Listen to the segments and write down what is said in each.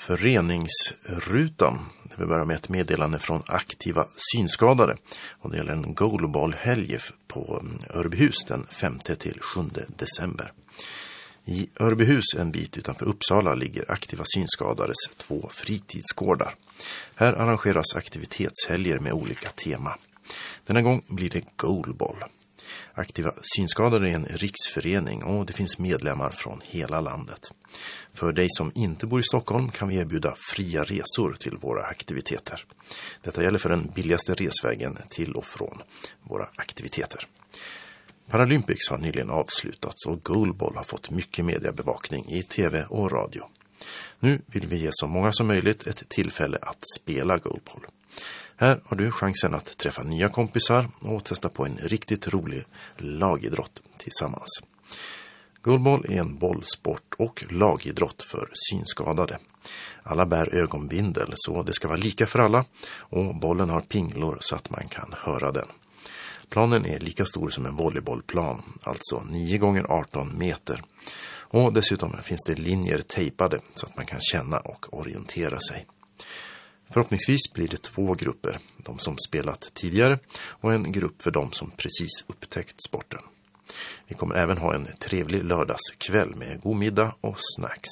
Föreningsrutan. Vi börjar med ett meddelande från aktiva synskadade. Och det gäller en goalballhelg på Örbyhus den 5-7 december. I Örbyhus, en bit utanför Uppsala, ligger aktiva synskadades 2 fritidsgårdar. Här arrangeras aktivitetshelger med olika tema. Denna gång blir det goalball. Aktiva synskadade är en riksförening och det finns medlemmar från hela landet. För dig som inte bor i Stockholm kan vi erbjuda fria resor till våra aktiviteter. Detta gäller för den billigaste resvägen till och från våra aktiviteter. Paralympics har nyligen avslutats och goalball har fått mycket mediebevakning i tv och radio. Nu vill vi ge så många som möjligt ett tillfälle att spela goalball. Här har du chansen att träffa nya kompisar och testa på en riktigt rolig lagidrott tillsammans. Goalball är en bollsport och lagidrott för synskadade. Alla bär ögonbindel så det ska vara lika för alla och bollen har pinglor så att man kan höra den. Planen är lika stor som en volleybollplan, alltså 9x18 meter. Och dessutom finns det linjer tejpade så att man kan känna och orientera sig. Förhoppningsvis blir det 2 grupper, de som spelat tidigare och en grupp för de som precis upptäckt sporten. Vi kommer även ha en trevlig lördagskväll med god middag och snacks.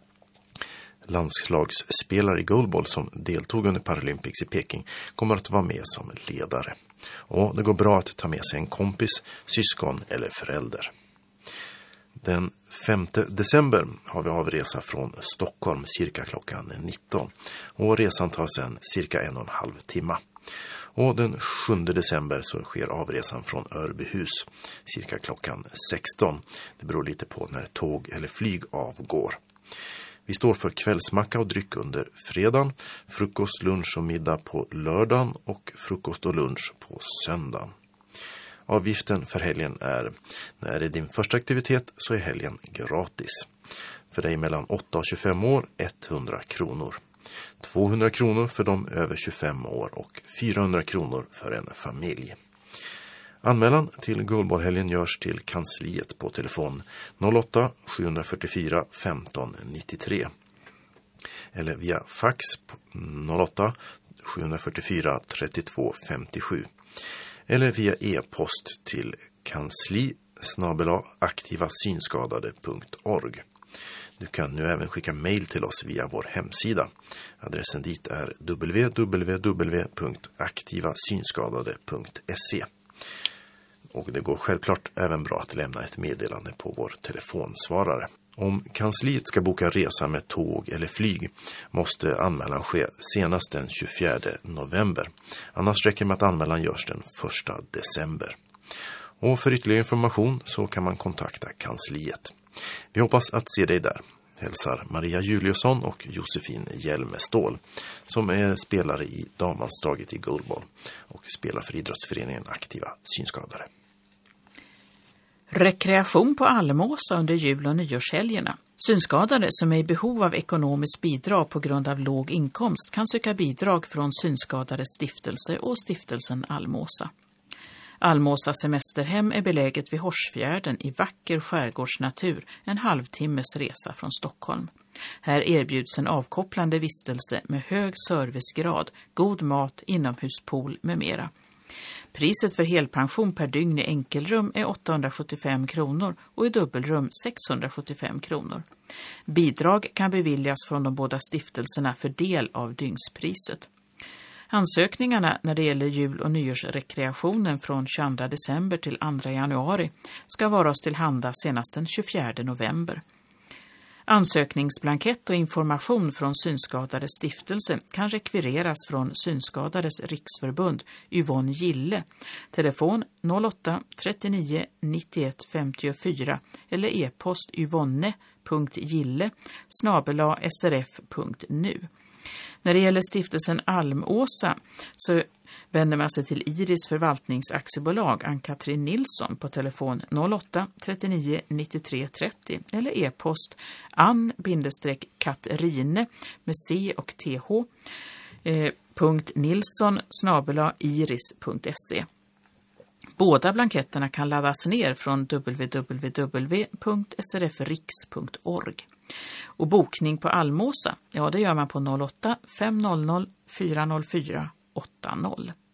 Landslagsspelare i goalball som deltog under Paralympics i Peking kommer att vara med som ledare. Och det går bra att ta med sig en kompis, syskon eller förälder. Den 5 december har vi avresa från Stockholm cirka klockan 19 och resan tar sedan cirka 1,5 timme. Och den 7 december så sker avresan från Örbyhus cirka klockan 16. Det beror lite på när tåg eller flyg avgår. Vi står för kvällsmacka och dryck under fredagen, frukost, lunch och middag på lördagen och frukost och lunch på söndagen. Avgiften för helgen är, när det är din första aktivitet så är helgen gratis. För dig mellan 8 och 25 år 100 kronor. 200 kronor för de över 25 år och 400 kronor för en familj. Anmälan till goalballhelgen görs till kansliet på telefon 08 744 15 93 eller via fax 08 744 32 57 eller via e-post till kansli@aktivasynskadade.org. Du kan nu även skicka mejl till oss via vår hemsida. Adressen dit är www.aktivasynskadade.se. Och det går självklart även bra att lämna ett meddelande på vår telefonsvarare. Om kansliet ska boka resa med tåg eller flyg måste anmälan ske senast den 24 november. Annars räcker med att anmälan görs den 1 december. Och för ytterligare information så kan man kontakta kansliet. Vi hoppas att se dig där. Hälsar Maria Juliusson och Josefin Hjelmestål som är spelare i damlandslaget i goalball och spelar för idrottsföreningen Aktiva synskadade. Rekreation på Almåsa under jul- och nyårshelgerna. Synskadade som är i behov av ekonomiskt bidrag på grund av låg inkomst kan söka bidrag från Synskadades stiftelse och stiftelsen Almåsa. Almåsa semesterhem är beläget vid Horsfjärden i vacker skärgårdsnatur, en halvtimmes resa från Stockholm. Här erbjuds en avkopplande vistelse med hög servicegrad, god mat, inomhuspool med mera. Priset för helpension per dygn i enkelrum är 875 kronor och i dubbelrum 675 kronor. Bidrag kan beviljas från de båda stiftelserna för del av dygnspriset. Ansökningarna när det gäller jul- och nyårsrekreationen från 22 december till 2 januari ska vara oss tillhanda senast den 24 november. Ansökningsblankett och information från Synskadades stiftelse kan rekvireras från Synskadades riksförbund Yvonne Gille, telefon 08 39 91 54 eller e-post yvonne.gille@srf.nu. När det gäller stiftelsen Almåsa så vänder man sig till Iris förvaltningsaktiebolag Ann-Katrin Nilsson på telefon 08 39 93 30 eller e-post ann-katrine med c och th .nilsson@iris.se. Båda blanketterna kan laddas ner från www.srfriks.org. Och bokning på Almåsa, ja det gör man på 08 500 404 80.